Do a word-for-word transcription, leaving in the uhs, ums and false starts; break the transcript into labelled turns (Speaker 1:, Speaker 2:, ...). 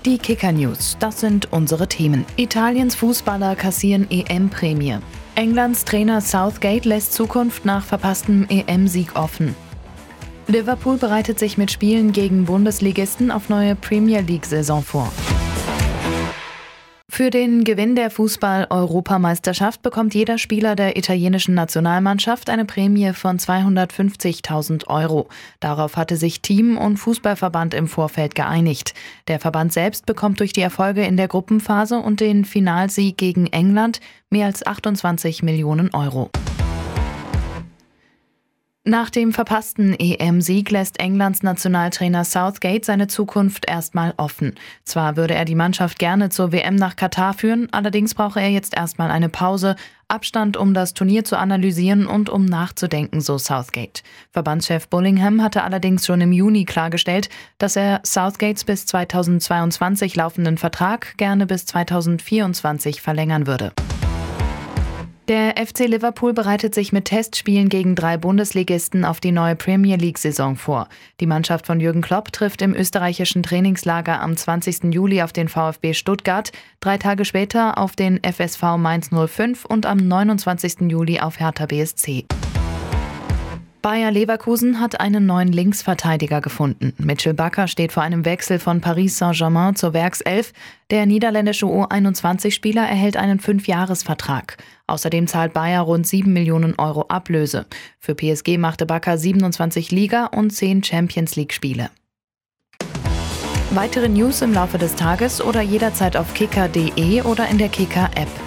Speaker 1: Die Kicker-News, das sind unsere Themen. Italiens Fußballer kassieren E M-Prämie. Englands Trainer Southgate lässt Zukunft nach verpasstem E M-Sieg offen. Liverpool bereitet sich mit Spielen gegen Bundesligisten auf neue Premier League-Saison vor. Für den Gewinn der Fußball-Europameisterschaft bekommt jeder Spieler der italienischen Nationalmannschaft eine Prämie von zweihundertfünfzigtausend Euro. Darauf hatte sich Team und Fußballverband im Vorfeld geeinigt. Der Verband selbst bekommt durch die Erfolge in der Gruppenphase und den Finalsieg gegen England mehr als achtundzwanzig Millionen Euro. Nach dem verpassten E M-Sieg lässt Englands Nationaltrainer Southgate seine Zukunft erstmal offen. Zwar würde er die Mannschaft gerne zur W M nach Katar führen, allerdings brauche er jetzt erstmal eine Pause, Abstand, um das Turnier zu analysieren und um nachzudenken, so Southgate. Verbandschef Bullingham hatte allerdings schon im Juni klargestellt, dass er Southgates bis zweitausendzweiundzwanzig laufenden Vertrag gerne bis zweitausendvierundzwanzig verlängern würde. Der F C Liverpool bereitet sich mit Testspielen gegen drei Bundesligisten auf die neue Premier League-Saison vor. Die Mannschaft von Jürgen Klopp trifft im österreichischen Trainingslager am zwanzigsten Juli auf den VfB Stuttgart, drei Tage später auf den F S V Mainz null fünf und am neunundzwanzigsten Juli auf Hertha B S C. Bayer Leverkusen hat einen neuen Linksverteidiger gefunden. Mitchell Bakker steht vor einem Wechsel von Paris Saint-Germain zur Werkself. Der niederländische U einundzwanzig-Spieler erhält einen Fünfjahresvertrag. Außerdem zahlt Bayer rund sieben Millionen Euro Ablöse. Für P S G machte Bakker siebenundzwanzig Liga- und zehn Champions-League-Spiele. Weitere News im Laufe des Tages oder jederzeit auf kicker punkt de oder in der Kicker-App.